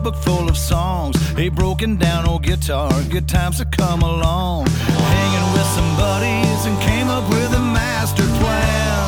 notebook full of songs, a broken down old guitar, good times to come along. Hanging with some buddies and came up with a master plan.